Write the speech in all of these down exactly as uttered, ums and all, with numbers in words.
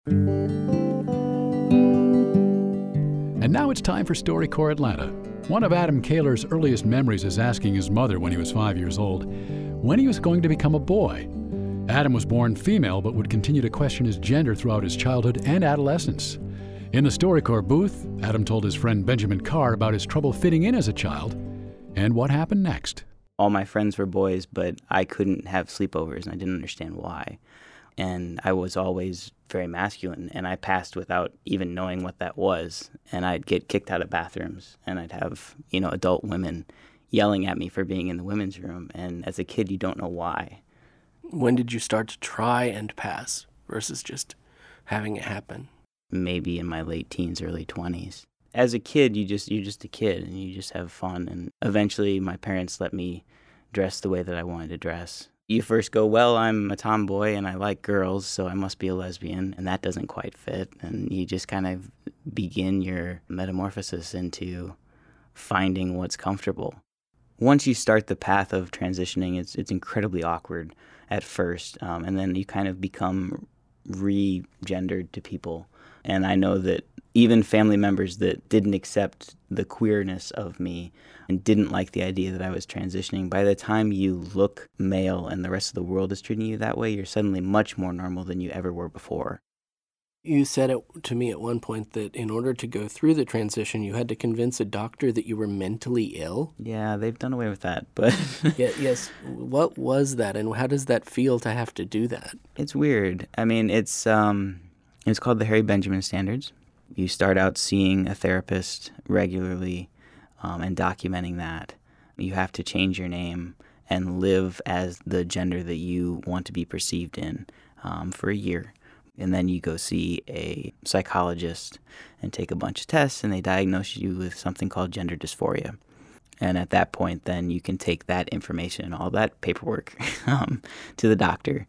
And now it's time for StoryCorps Atlanta. One of Adam Kaler's earliest memories is asking his mother when he was five years old when he was going to become a boy. Adam was born female but would continue to question his gender throughout his childhood and adolescence. In the StoryCorps booth, Adam told his friend Benjamin Carr about his trouble fitting in as a child and what happened next. All my friends were boys, but I couldn't have sleepovers, and I didn't understand why. And I was always very masculine, and I passed without even knowing what that was. And I'd get kicked out of bathrooms, and I'd have, you know, adult women yelling at me for being in the women's room. And as a kid, you don't know why. When did you start to try and pass versus just having it happen? Maybe in my late teens, early twenties. As a kid, you just, you're just a kid, and you just have fun. And eventually, my parents let me dress the way that I wanted to dress. You first go, well, I'm a tomboy and I like girls, so I must be a lesbian, and that doesn't quite fit. And you just kind of begin your metamorphosis into finding what's comfortable. Once you start the path of transitioning, it's it's incredibly awkward at first, um, and then you kind of become re-gendered to people. And I know that even family members that didn't accept the queerness of me and didn't like the idea that I was transitioning, by the time you look male and the rest of the world is treating you that way, you're suddenly much more normal than you ever were before. You said it to me at one point that in order to go through the transition, you had to convince a doctor that you were mentally ill. Yeah, they've done away with that, but... yeah, yes. What was that, and how does that feel to have to do that? It's weird. I mean, it's um, it's called the Harry Benjamin Standards. You start out seeing a therapist regularly um, and documenting that. You have to change your name and live as the gender that you want to be perceived in um, for a year. And then you go see a psychologist and take a bunch of tests, and they diagnose you with something called gender dysphoria. And at that point, then you can take that information and all that paperwork um, to the doctor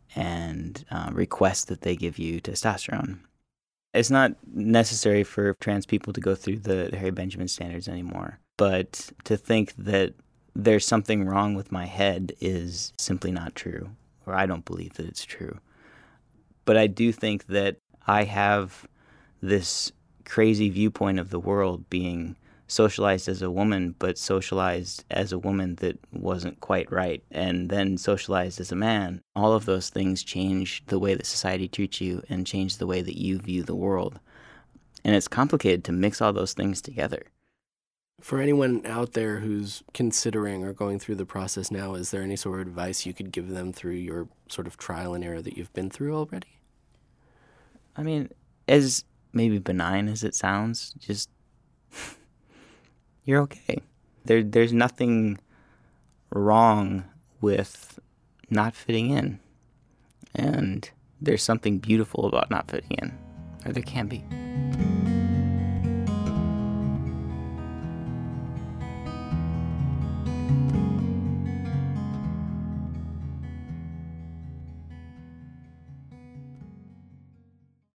and uh, request that they give you testosterone. It's not necessary for trans people to go through the Harry Benjamin Standards anymore, but to think that there's something wrong with my head is simply not true, or I don't believe that it's true. But I do think that I have this crazy viewpoint of the world, being socialized as a woman, but socialized as a woman that wasn't quite right, and then socialized as a man. All of those things change the way that society treats you and change the way that you view the world. And it's complicated to mix all those things together. For anyone out there who's considering or going through the process now, is there any sort of advice you could give them through your sort of trial and error that you've been through already? I mean, as maybe benign as it sounds, just you're okay. There, there's nothing wrong with not fitting in. And there's something beautiful about not fitting in, or there can be.